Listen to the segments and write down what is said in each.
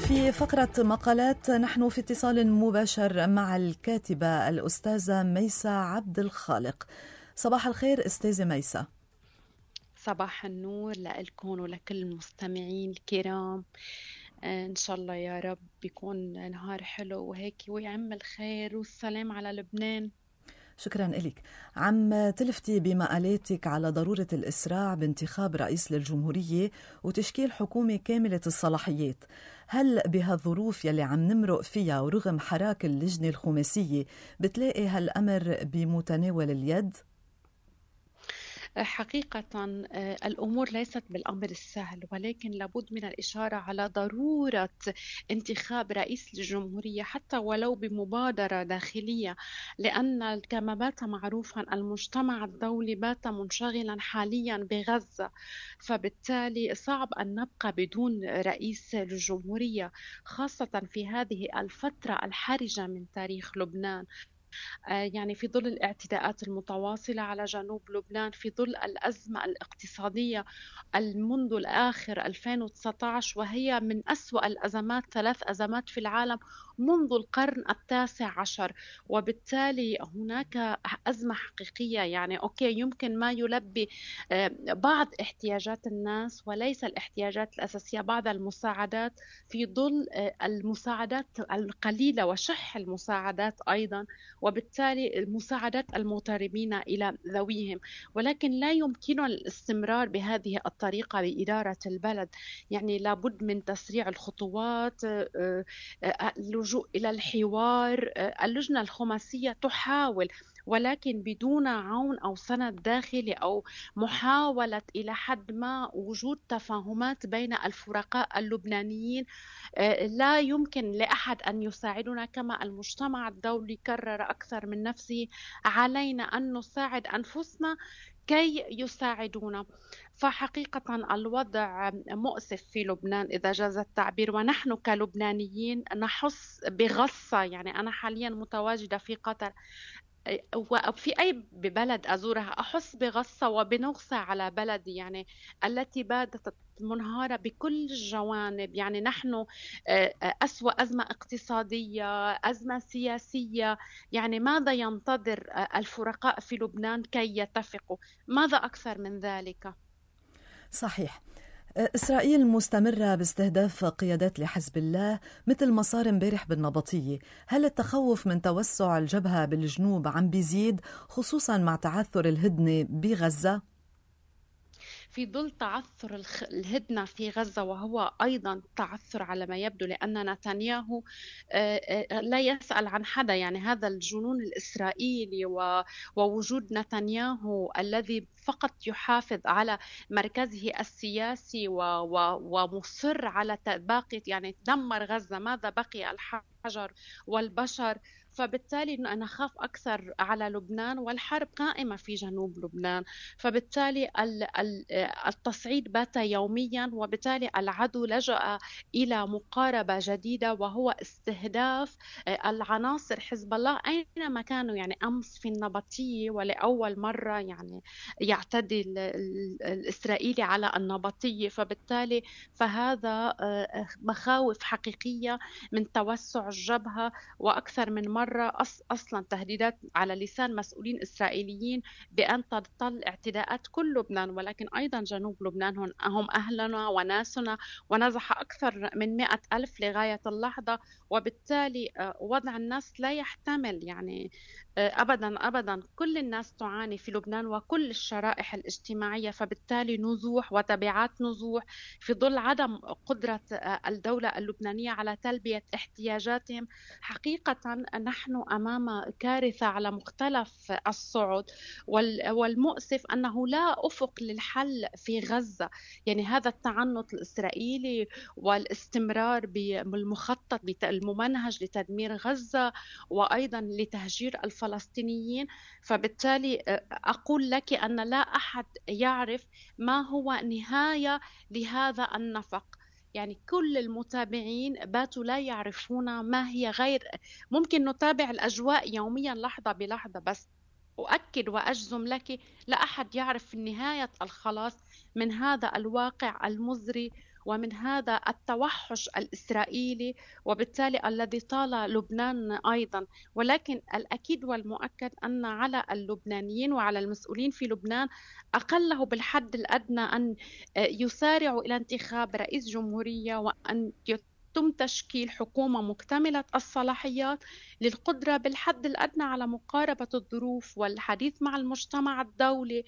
في فقرة مقالات نحن في اتصال مباشر مع الكاتبة الأستاذة ميسة عبد الخالق. صباح الخير أستاذة ميسة. صباح النور لكم ولكل المستمعين الكرام. إن شاء الله يا رب يكون نهار حلو وهيك ويعم الخير والسلام على لبنان. شكرا لك. عم تلفتي بمقالاتك على ضرورة الإسراع بانتخاب رئيس للجمهورية وتشكيل حكومة كاملة الصلاحيات. هل بهالظروف يلي عم نمرق فيها ورغم حراك اللجنة الخماسية بتلاقي هالأمر بمتناول اليد؟ حقيقة الأمور ليست بالأمر السهل، ولكن لابد من الإشارة على ضرورة انتخاب رئيس للجمهورية حتى ولو بمبادرة داخلية، لأن كما بات معروفا المجتمع الدولي بات منشغلا حاليا بغزة، فبالتالي صعب أن نبقى بدون رئيس للجمهورية خاصة في هذه الفترة الحرجة من تاريخ لبنان. يعني في ظل الاعتداءات المتواصلة على جنوب لبنان، في ظل الأزمة الاقتصادية منذ الآخر 2019 وهي من أسوأ الأزمات، 3 أزمات في العالم منذ القرن ال19، وبالتالي هناك أزمة حقيقية. يعني أوكي يمكن ما يلبي بعض احتياجات الناس وليس الاحتياجات الأساسية، بعض المساعدات في ظل المساعدات القليلة وشح المساعدات أيضا، وبالتالي مساعدة المغتربين إلى ذويهم، ولكن لا يمكننا الاستمرار بهذه الطريقة بإدارة البلد. يعني لابد من تسريع الخطوات، اللجوء إلى الحوار. اللجنة الخماسية تحاول ولكن بدون عون أو سند داخلي أو محاولة إلى حد ما وجود تفاهمات بين الفرقاء اللبنانيين. لا يمكن لأحد أن يساعدنا كما المجتمع الدولي كرر أكثر من نفسه. علينا أن نساعد أنفسنا كي يساعدونا. فحقيقة الوضع مؤسف في لبنان إذا جاز التعبير، ونحن كلبنانيين نحس بغصة. يعني أنا حاليا متواجدة في قطر، وفي أي بلد أزورها أحس بغصة وبنغصة على بلدي، يعني التي باتت منهارة بكل الجوانب. يعني نحن أسوأ أزمة اقتصادية، أزمة سياسية. يعني ماذا ينتظر الفرقاء في لبنان كي يتفقوا؟ ماذا أكثر من ذلك؟ صحيح. إسرائيل مستمرة باستهداف قيادات لحزب الله مثل ما صار امبارح بالنبطية. هل التخوف من توسع الجبهة بالجنوب عم بيزيد خصوصا مع تعثر الهدنة بغزة؟ في ظل تعثر الهدنة في غزة، وهو أيضا تعثر على ما يبدو لأن نتنياهو لا يسأل عن حدا. يعني هذا الجنون الإسرائيلي ووجود نتنياهو الذي فقط يحافظ على مركزه السياسي ومصر على باقي، يعني دمر غزة، ماذا بقي؟ الحجر والبشر. فبالتالي نخاف أكثر على لبنان، والحرب قائمة في جنوب لبنان، فبالتالي التصعيد بات يوميا، وبالتالي العدو لجأ إلى مقاربة جديدة وهو استهداف العناصر حزب الله أينما كانوا. يعني أمس في النبطية ولأول مرة يعني يعتدي الإسرائيلي على النبطية، فبالتالي فهذا مخاوف حقيقية من توسع الجبهة. وأكثر من مرة أصلا تهديدات على لسان مسؤولين إسرائيليين بأن تطل اعتداءات كل لبنان، ولكن أيضا جنوب لبنان هم أهلنا وناسنا، ونزح أكثر من 100,000 لغاية اللحظة. وبالتالي وضع الناس لا يحتمل، يعني أبدا أبدا. كل الناس تعاني في لبنان وكل الشرائح الاجتماعية، فبالتالي نزوح وتبعات نزوح في ظل عدم قدرة الدولة اللبنانية على تلبية احتياجاتهم. حقيقة نحن أمام كارثة على مختلف الصعد، والمؤسف أنه لا أفق للحل في غزة. يعني هذا التعنت الإسرائيلي والاستمرار بالمخطط الممنهج لتدمير غزة وأيضا لتهجير الفلسطينيين. فبالتالي أقول لك أن لا أحد يعرف ما هو نهاية لهذا النفق. يعني كل المتابعين باتوا لا يعرفون ما هي، غير ممكن نتابع الأجواء يوميا لحظة بلحظة، بس أؤكد وأجزم لك لا أحد يعرف في نهاية الخلاص من هذا الواقع المزري ومن هذا التوحش الإسرائيلي، وبالتالي الذي طال لبنان أيضا. ولكن الأكيد والمؤكد أن على اللبنانيين وعلى المسؤولين في لبنان أقله بالحد الأدنى أن يسارعوا إلى انتخاب رئيس جمهورية، وأن يتم تشكيل حكومة مكتملة الصلاحيات للقدرة بالحد الأدنى على مقاربة الظروف والحديث مع المجتمع الدولي،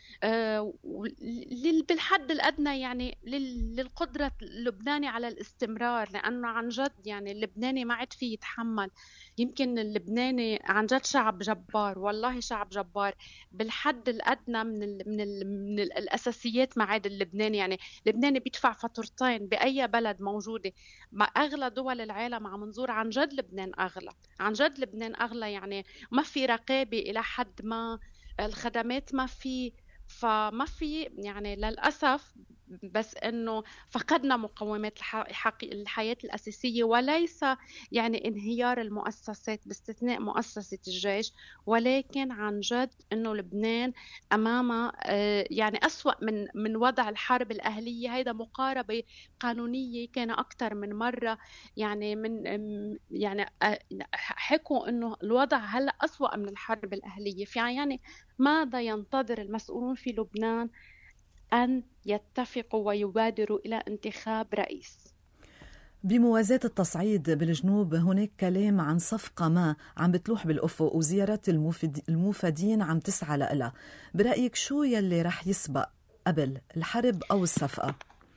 بالحد الأدنى يعني للقدرة اللبناني على الاستمرار. لأنه عن جد يعني اللبناني ما عاد فيه يتحمل. يمكن اللبناني عن جد شعب جبار، والله شعب جبار بالحد الأدنى من الأساسيات. ما عاد اللبناني يعني اللبناني بيدفع فاتورتين بأي بلد موجودة. ما أغلى دول العالم عم نزور، عن جد لبنان أغلى، عن جد لبنان أغلى. يعني ما في رقابة إلى حد ما، الخدمات ما في، فما في يعني للأسف. بس إنه فقدنا مقومات الحياة الأساسية، وليس يعني انهيار المؤسسات باستثناء مؤسسة الجيش، ولكن عن جد إنه لبنان أمام يعني أسوأ من وضع الحرب الأهلية. هيدا مقاربة قانونية كان أكثر من مرة، يعني من يعني حكوا إنه الوضع هلأ أسوأ من الحرب الأهلية. يعني ماذا ينتظر المسؤولون في لبنان أن يتفقوا ويبادروا إلى انتخاب رئيس؟ بموازاة التصعيد بالجنوب هناك كلام عن صفقة ما عم بتلوح بالأفق، وزيارات الموفدين عم تسعى لها. برأيك شو يلي رح يسبق قبل الحرب أو الصفقة؟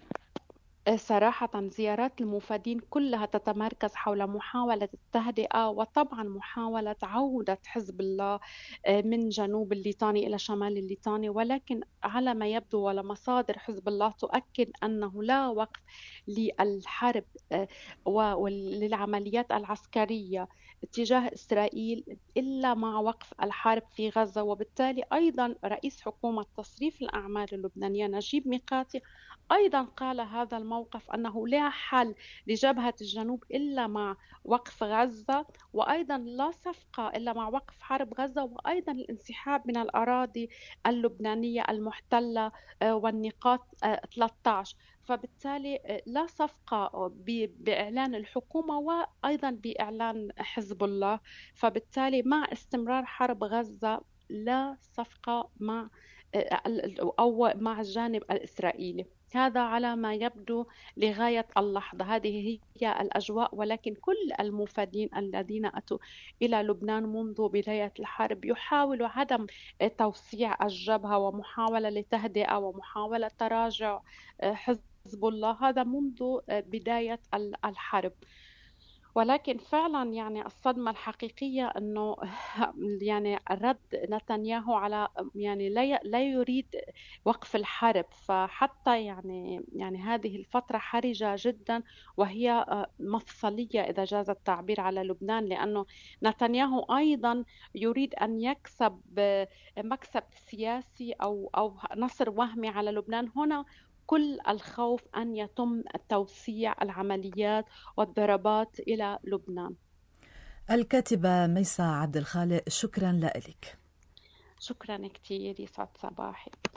صراحة زيارات الموفدين كلها تتمركز حول محاولة التهدئة، وطبعا محاولة عودة حزب الله من جنوب الليطاني إلى شمال الليطاني. ولكن على ما يبدو ولمصادر حزب الله تؤكد أنه لا وقت للحرب وللعمليات العسكرية تجاه إسرائيل إلا مع وقف الحرب في غزة. وبالتالي أيضا رئيس حكومة تصريف الأعمال اللبنانية نجيب ميقاتي أيضا قال هذا الموقف، أنه لا حل لجبهة الجنوب إلا مع وقف غزة، وأيضا لا صفقة إلا مع وقف حرب غزة، وأيضا الانسحاب من الأراضي اللبنانية المحتلة والنقاط 13. فبالتالي لا صفقة بإعلان الحكومة وأيضا بإعلان حزب الله. فبالتالي مع استمرار حرب غزة لا صفقة مع أو مع الجانب الإسرائيلي. هذا على ما يبدو لغاية اللحظة، هذه هي الأجواء. ولكن كل المفادين الذين أتوا إلى لبنان منذ بداية الحرب يحاولوا عدم توسيع الجبهة ومحاولة لتهدئة ومحاولة تراجع حزب الله، هذا منذ بداية الحرب. ولكن فعلا يعني الصدمة الحقيقية أنه يعني رد نتنياهو على يعني لا يريد وقف الحرب. فحتى يعني هذه الفترة حرجة جدا، وهي مفصلية إذا جاز التعبير على لبنان، لأنه نتنياهو أيضا يريد أن يكسب مكسب سياسي أو نصر وهمي على لبنان. هنا كل الخوف أن يتم توسيع العمليات والضربات إلى لبنان. الكاتبة ميساء عبد الخالق، شكرا لك. شكرا كثير، يسعد صباحك.